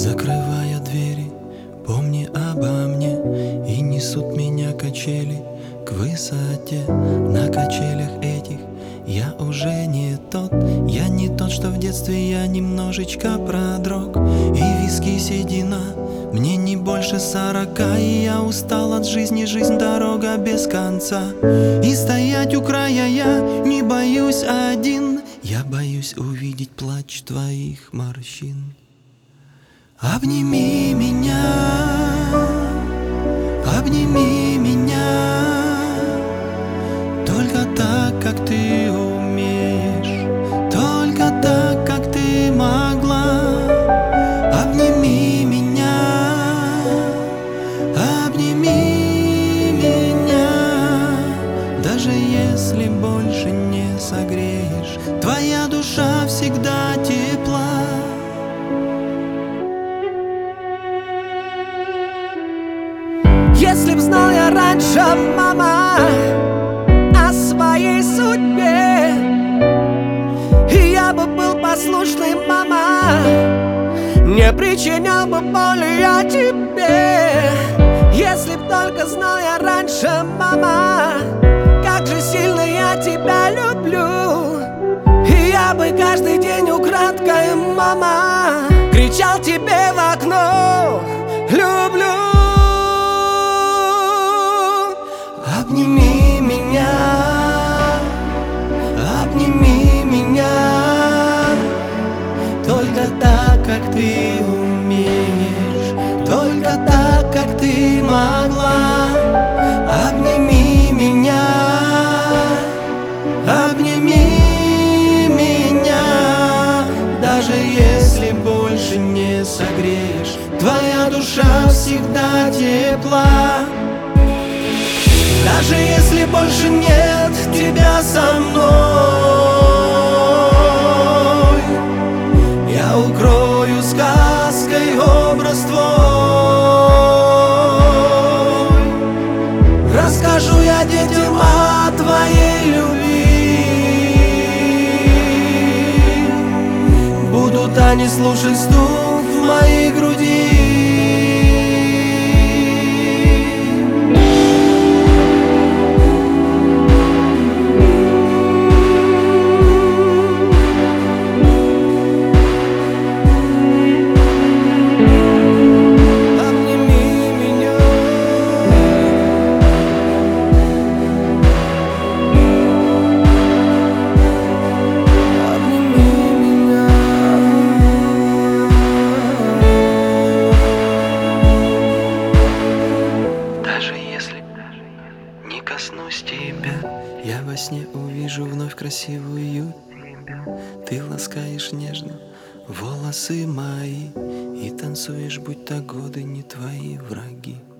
Закрывая двери, помни обо мне, и несут меня качели к высоте. На качелях этих я уже не тот. Я не тот, что в детстве, я немножечко продрог. И виски седина, мне не больше 40. И я устал от жизни, жизнь дорога без конца. И стоять у края я не боюсь один. Я боюсь увидеть плач твоих морщин. Обними меня, обними меня, только так, как ты умеешь, только так, как ты могла. Обними меня, обними меня, даже если больше не согреешь, твоя душа всегда тепла. Если б знал я раньше, мама, о своей судьбе, и я бы был послушным, мама, не причинял бы боли я тебе. Если б только знал я раньше, мама, как же сильно я тебя люблю, и я бы каждый день украдкой, мама, кричал тебе в окно: люблю. Обними меня, обними меня, только так, как ты умеешь, только так, как ты могла. Обними меня, обними меня, даже если больше не согреешь, твоя душа всегда тепла. Даже если больше нет тебя со мной, я укрою сказкой образ твой. Расскажу я детям о твоей любви, будут они слушать стук в моей груди. Не коснусь тебя, я во сне увижу вновь красивую тебя. Ты ласкаешь нежно волосы мои и танцуешь, будто годы не твои враги.